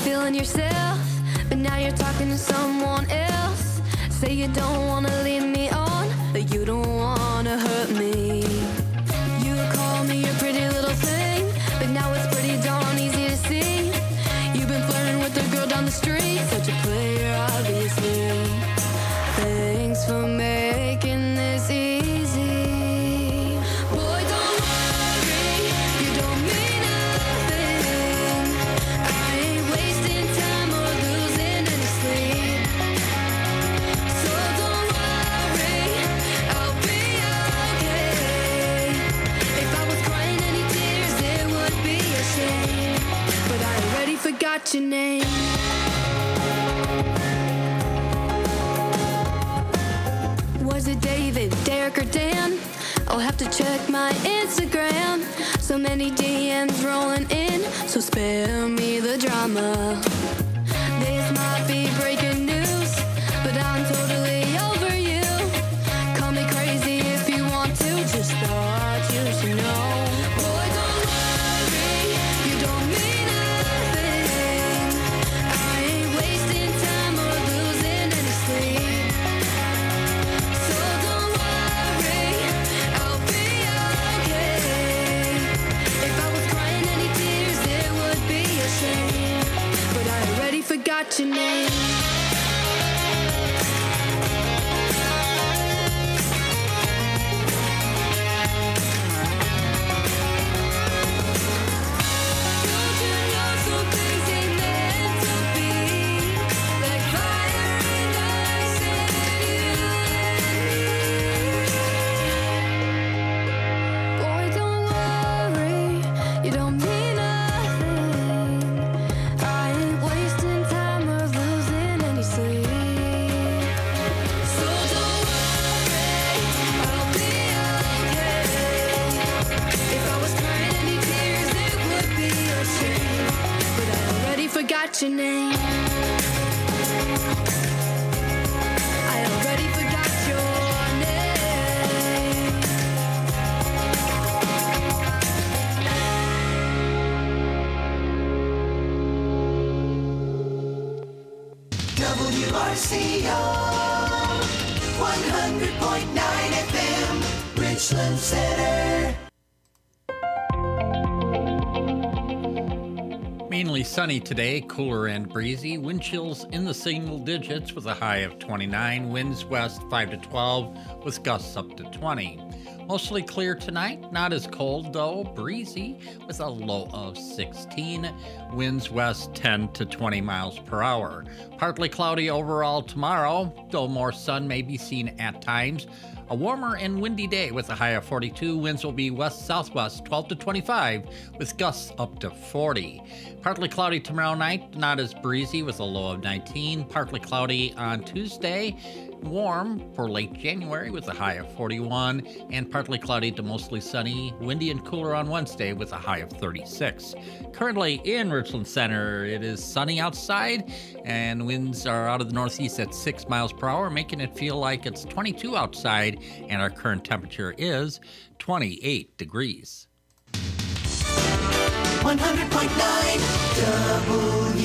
feeling yourself, but now you're talking to someone else. Say you don't wanna leave me on, but you don't wanna hurt me. You call me your pretty little thing, but now it's pretty darn easy to see. You've been flirting with a girl down the street, such a player obviously. Thanks for making this easy. Boy, don't worry, you don't mean nothing. I ain't wasting time or losing any sleep. So don't worry, I'll be okay. If I was crying any tears, it would be a shame. But I already forgot your name. Was it David, Derek, or Dan? I'll have to check my Instagram. So many DMs rolling in, so spare me the drama. This might be breaking news, but I'm totally over you. Call me crazy if you want to, just thought you should know. Boy, don't worry, you don't mean nothing. I ain't wasting time or losing any sleep. So don't worry, I'll be okay. If I was crying any tears, it would be a shame. But I already forgot your name. Don't you know some things ain't meant to be? Like fire and ice and you. Boy, don't worry, you don't mean nothing. I ain't wasting time or losing any sleep. So don't worry, I'll be okay. If I was crying any tears, it would be a shame. But I already forgot your name. I already forgot your name. WRCO 100.9 FM, Richland Center. Mainly sunny today, cooler and breezy. Wind chills in the single digits with a high of 29. Winds west 5 to 12 with gusts up to 20. Mostly clear tonight, not as cold though, breezy with a low of 16. Winds west 10 to 20 miles per hour. Partly cloudy overall tomorrow, though more sun may be seen at times. A warmer and windy day with a high of 42. Winds will be west-southwest 12 to 25 with gusts up to 40. Partly cloudy tomorrow night, not as breezy with a low of 19. Partly cloudy on Tuesday. Warm for late January with a high of 41, and partly cloudy to mostly sunny, windy and cooler on Wednesday with a high of 36. Currently in Richland Center, it is sunny outside, and winds are out of the northeast at 6 miles per hour, making it feel like it's 22 outside, and our current temperature is 28 degrees. 100.9 W.